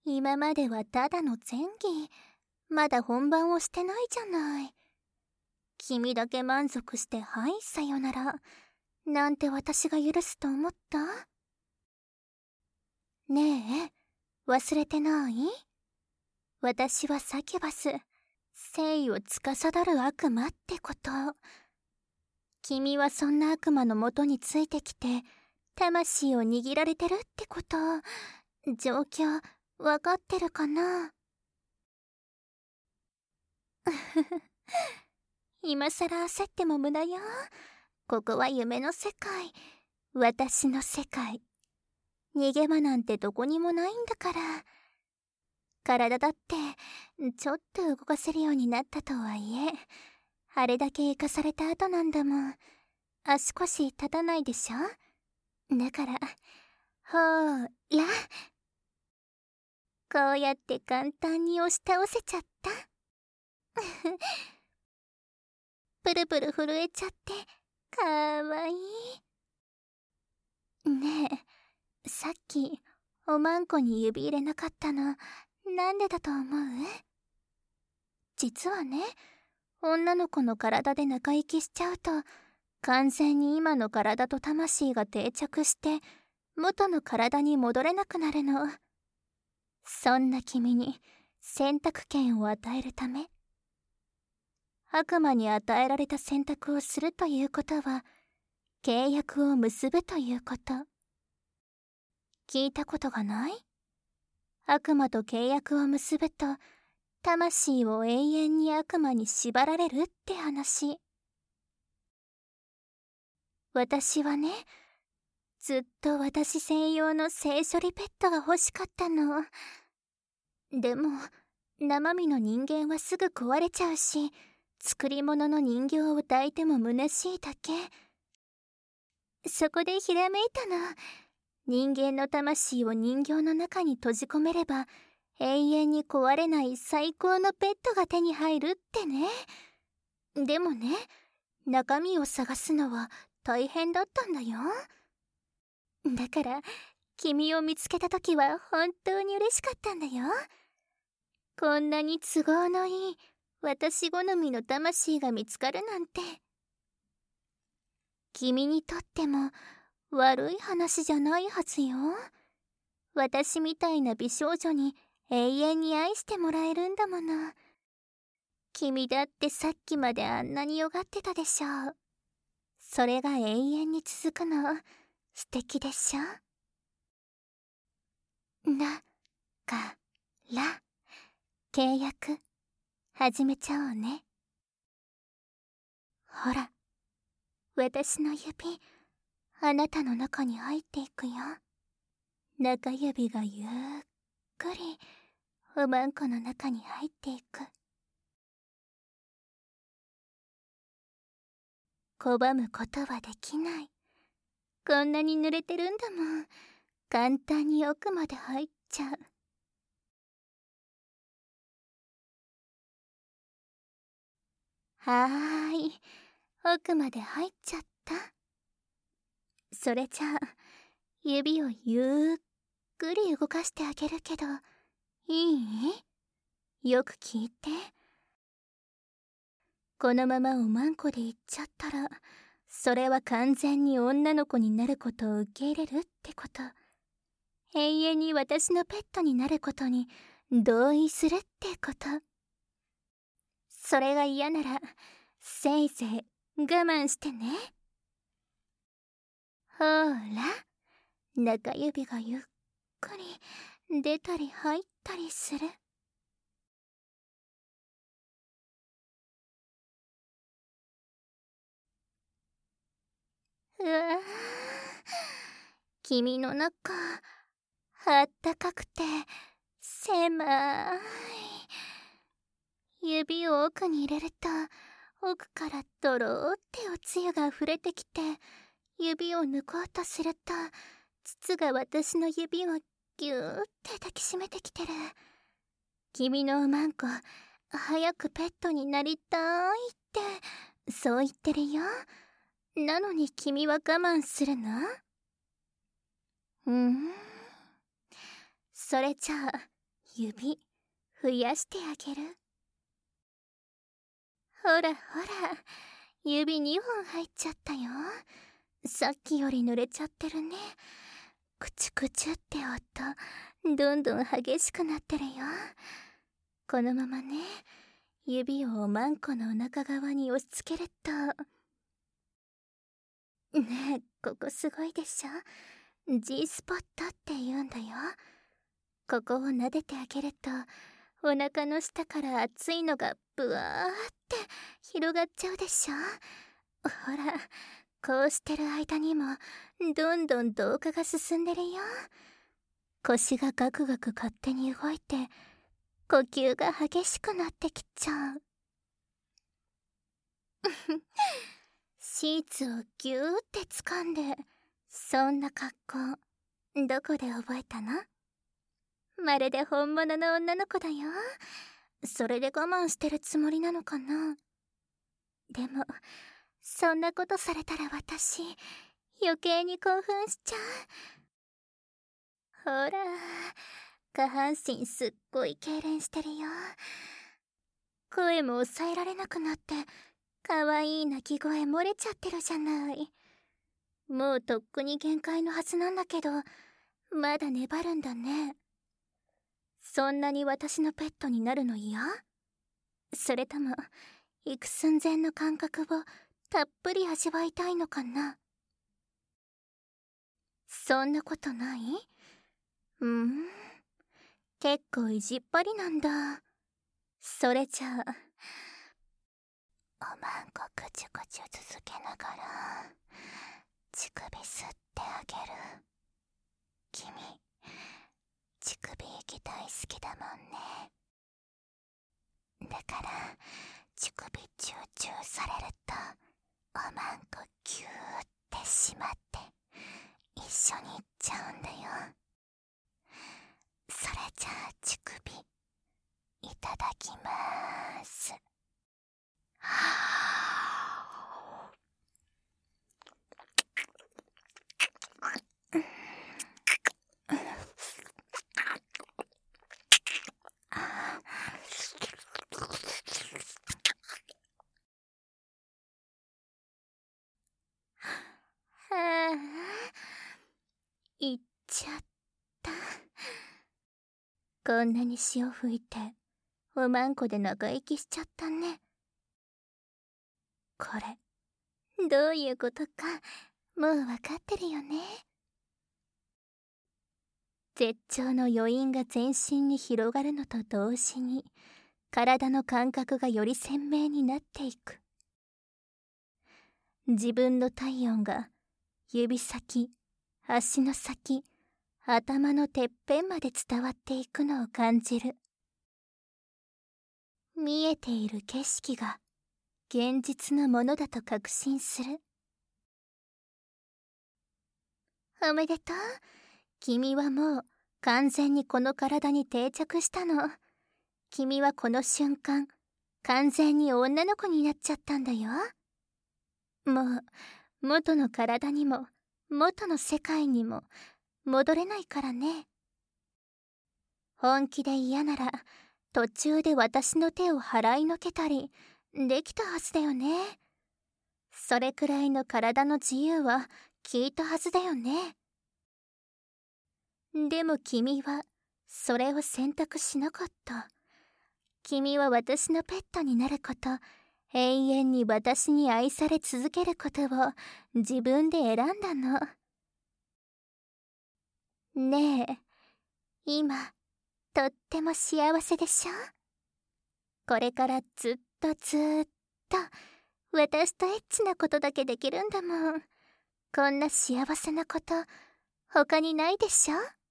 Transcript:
今まではただの前儀。まだ本番をしてないじゃない。君だけ満足してはいさよならなんて私が許すと思った？ねえ、忘れてない？私はサキュバス、生を司る悪魔ってこと。君はそんな悪魔のもとについてきて魂を握られてるってこと。状況わかってるかな？今さら焦っても無駄よ。ここは夢の世界、私の世界。逃げ場なんてどこにもないんだから。体だってちょっと動かせるようになったとはいえ、あれだけ生かされた後なんだもん。足腰立たないでしょ。だからほーら、こうやって簡単に押し倒せちゃった。プルプル震えちゃってかわいい。ねえ、さっきおまんこに指入れなかったのなんでだと思う？実はね、女の子の体で中行きしちゃうと完全に今の体と魂が定着して元の体に戻れなくなるの。そんな君に選択権を与えるため。悪魔に与えられた選択をするということは契約を結ぶということ。聞いたことがない？悪魔と契約を結ぶと魂を永遠に悪魔に縛られるって話。私はね、ずっと私専用の性処理ペットが欲しかったの。でも生身の人間はすぐ壊れちゃうし、作り物の人形を抱いても虚しいだけ。そこでひらめいたの。人間の魂を人形の中に閉じ込めれば永遠に壊れない最高のペットが手に入るってね。でもね、中身を探すのは大変だったんだよ。だから君を見つけた時は本当に嬉しかったんだよ。こんなに都合のいい私好みの魂が見つかるなんて。君にとっても悪い話じゃないはずよ。私みたいな美少女に永遠に愛してもらえるんだもの。君だってさっきまであんなによがってたでしょう。それが永遠に続くの素敵でしょ。だから契約始めちゃおうね。ほら、私の指あなたの中に入っていくよ。中指がゆっくりおまんこの中に入っていく。拒むことはできない。こんなに濡れてるんだもん。簡単に奥まで入っちゃう。はーい、奥まで入っちゃった。それじゃあ指をゆっくり動かしてあげるけどいい？よく聞いて。このままおまんこで行っちゃったらそれは完全に女の子になることを受け入れるってこと。永遠に私のペットになることに同意するってこと。それが嫌ならせいぜい我慢してね。ほーら、中指がゆっくり出たり入ったりする。うわー、君の中あったかくて狭い。指を奥に入れると奥からドローっておつゆが溢れてきて、指を抜こうとすると膣が私の指をギューって抱きしめてきてる。君のおまんこ早くペットになりたいってそう言ってるよ。なのに君は我慢するの？それじゃあ指増やしてあげる。ほらほら、指2本入っちゃったよ。さっきより濡れちゃってるね。クチュクチュって音、どんどん激しくなってるよ。このままね、指をおまんこのお腹側に押し付けると。ねえ、ここすごいでしょ。 G スポットって言うんだよ。ここを撫でてあげると、お腹の下から熱いのがブワーって広がっちゃうでしょ。ほら、こうしてる間にもどんどん同化が進んでるよ。腰がガクガク勝手に動いて、呼吸が激しくなってきちゃう。シーツをギューって掴んで、そんな格好どこで覚えたの？まるで本物の女の子だよ。それで我慢してるつもりなのかな。でもそんなことされたら私余計に興奮しちゃう。ほら、下半身すっごい痙攣してるよ。声も抑えられなくなって、かわいい泣き声漏れちゃってるじゃない。もうとっくに限界のはずなんだけど、まだ粘るんだね。そんなに私のペットになるの嫌？それとも行く寸前の感覚をたっぷり味わいたいのかな。そんなことない？結構意地っ張りなんだ。それじゃあ、おまんこくちゅくちゅ続けながら乳首吸ってあげる。君、乳首息大好きだもんね。だから乳首チューチューされると、おまんこギューってしまって一緒にいっちゃうんだよ。それじゃあ乳首いただきまーす。いっちゃった。こんなに潮吹いておまんこで長生きしちゃったね。これどういうことかもうわかってるよね。絶頂の余韻が全身に広がるのと同時に、体の感覚がより鮮明になっていく。自分の体温が指先、足の先、頭のてっぺんまで伝わっていくのを感じる。見えている景色が現実のものだと確信する。おめでとう。君はもう完全にこの体に定着したの。君はこの瞬間完全に女の子になっちゃったんだよ。もう元の体にも元の世界にも戻れないからね。本気で嫌なら途中で私の手を払いのけたりできたはずだよね。それくらいの体の自由は聞いたはずだよね。でも君はそれを選択しなかった。君は私のペットになること、永遠に私に愛され続けることを自分で選んだの。ねえ、今とっても幸せでしょ？これからずっと私とエッチなことだけできるんだもん。こんな幸せなこと他にないでしょ？